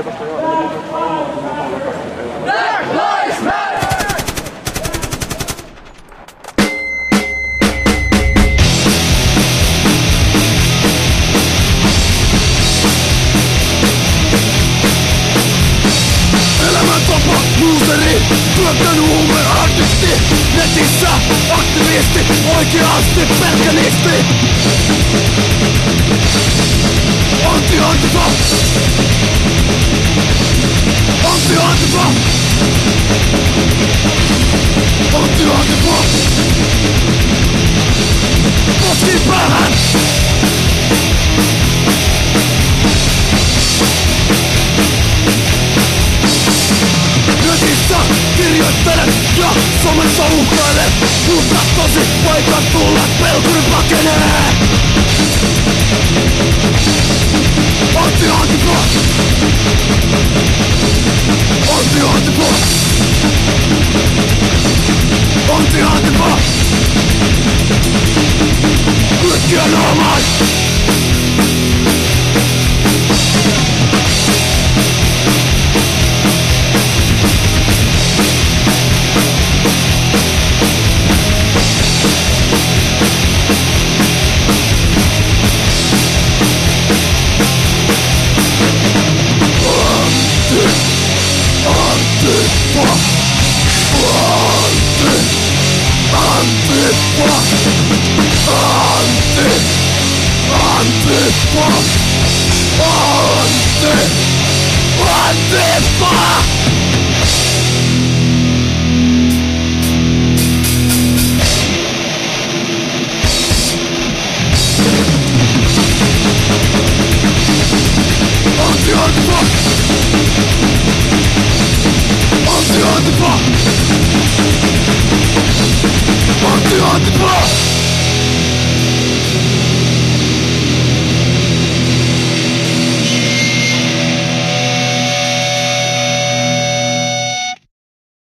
Elämäntapa, luuseri, työttänyt huumeartisti, netissä aktivisti, oikeasti pelkänisti. Anti-antifa, anti-antifa, anti-antifa. Poskiin päähän. Netissä kirjoittelen ja somessa uhkailen, mutta tosi paikan tulla pelkuri pakenee. Anti-antifa, anti-antifa, anti-antifa. Klikkiä naamaan. Antifa!